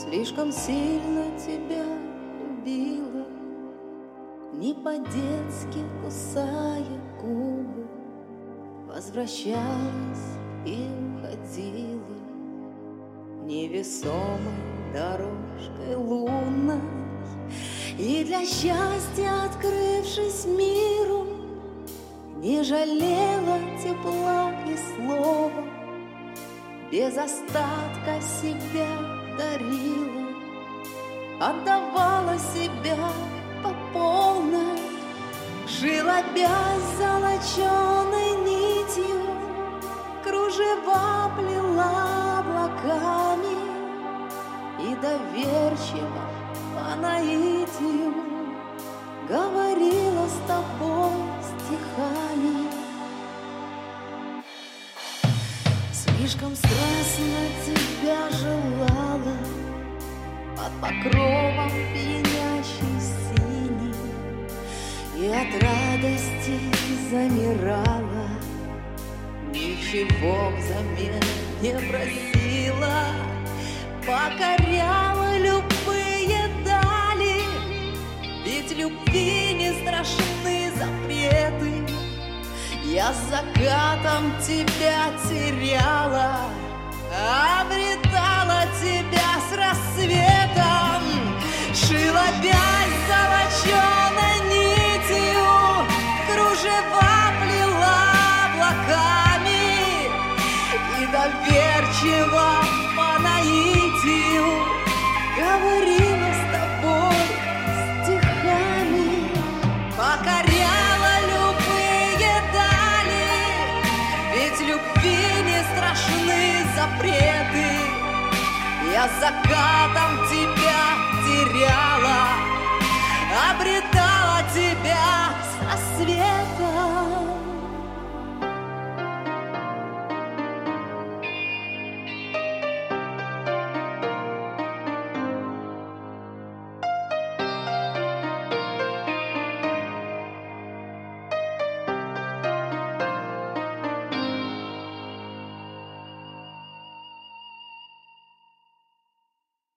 Слишком сильно тебя любила, не по-детски кусая губы, возвращалась и уходила невесомой дорожкой лунной. И для счастья, открывшись миру, не жалела тепла и слова, без остатка себя дарила, отдавала себя по полной, желобясь золоченой нитью, кружева плела облаками и доверчиво по наитию говорила с тобой стихами. Слишком страстно тебя желала, под покровом пьянящей синей, и от радости замирала, ничего взамен не просила, покоряла любые дали, ведь любви не страшны запреты. Я с закатом тебя теряла, обретала тебя с рассветом, желобясь золоченой нитью, кружева плела облаками и доверчиво по наитию говорила с тобой стихами, покоряла любые дали, ведь любви не страшны запреты. Я с закатом тебя теряла, обретала тебя с